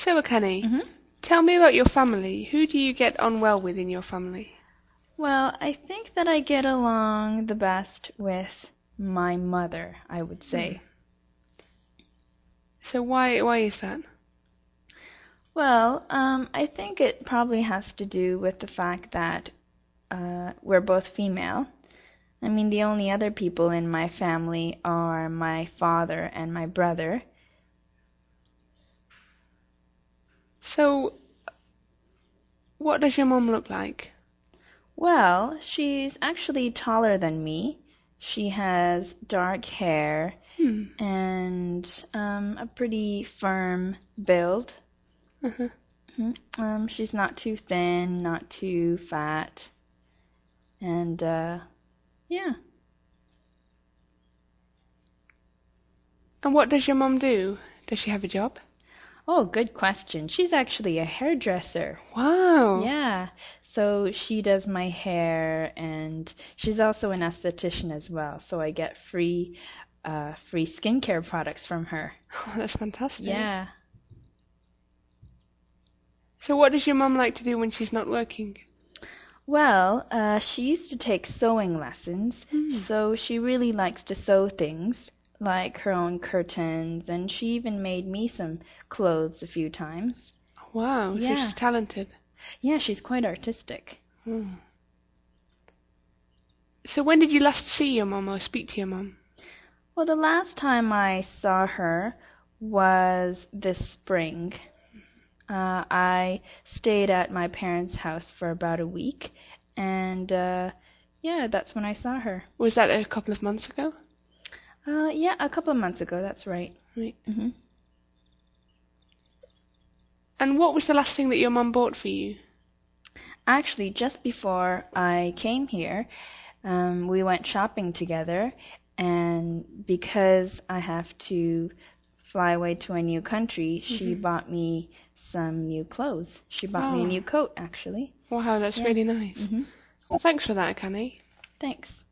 So, Akane, hmm tell me about your family. Who do you get on well with in your family? Well, I think that I get along the best with my mother, I would say. So why is that? Well, I think it probably has to do with the fact that we're both female. I mean, the only other people in my family are my father and my brother. So, what does your mum look like? Well, she's actually taller than me. She has dark hair Hmm. and a pretty firm build. Uh-huh. She's not too thin, not too fat, and yeah. And what does your mum do? Does she have a job? Oh, good question. She's actually a hairdresser. Wow. Yeah, so she does my hair, and she's also an esthetician as well. So I get free skincare products from her. Oh, that's fantastic. Yeah. So what does your mum like to do when she's not working? Well, she used to take sewing lessons, so she really likes to sew things, like her own curtains, and she even made me some clothes a few times. Wow, so Yeah. she's talented. Yeah, she's quite artistic. Hmm. So when did you last see your mum or speak to your mum? Well, the last time I saw her was this spring. I stayed at my parents' house for about a week, and yeah, that's when I saw her. Was that a couple of months ago? Yeah, a couple of months ago, that's right. Right. hmm And what was the last thing that your mum bought for you? Actually, just before I came here, we went shopping together, and because I have to fly away to a new country, she bought me some new clothes. She bought me a new coat, actually. Wow, that's Yeah. really nice. hmm Well, thanks for that, Akane. Thanks.